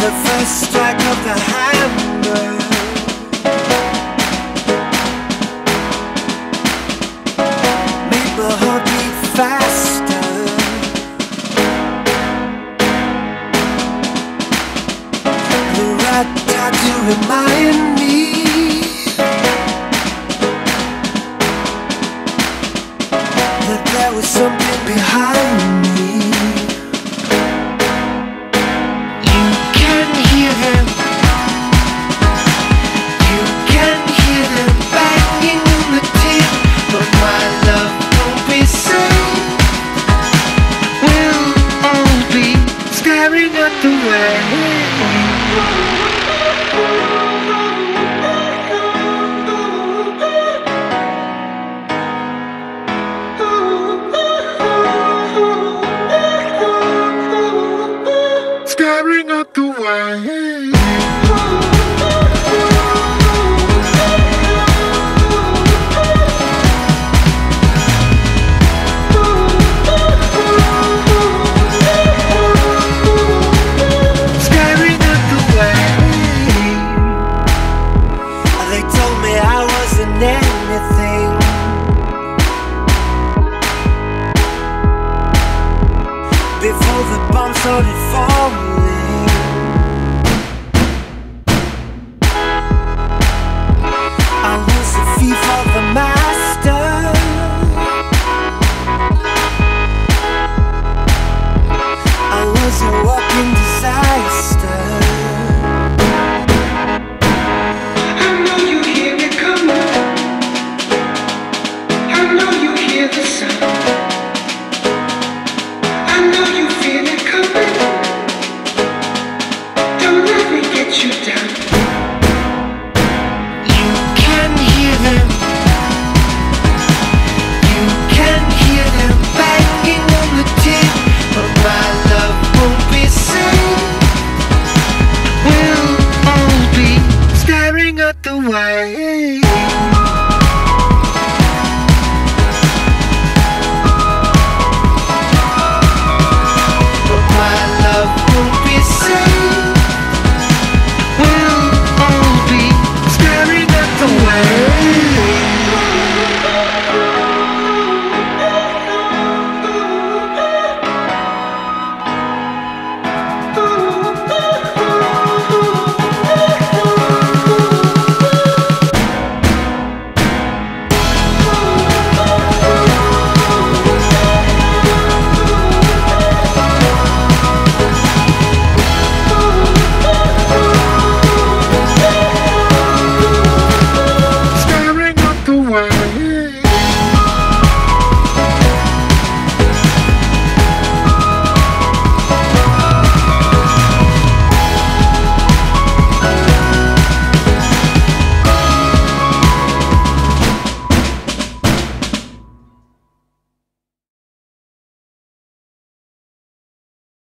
the first strike of the hammer. Made my heart beat faster. The rat to remind me that there was something behind me. You can hear them. You can hear them banging on the tin, but my love won't be safe. We'll all be staring at the rain. Staring at the way. Staring at the way. They told me I wasn't anything. Before the bomb started falling, I was a thief of the master. I was a walking disaster.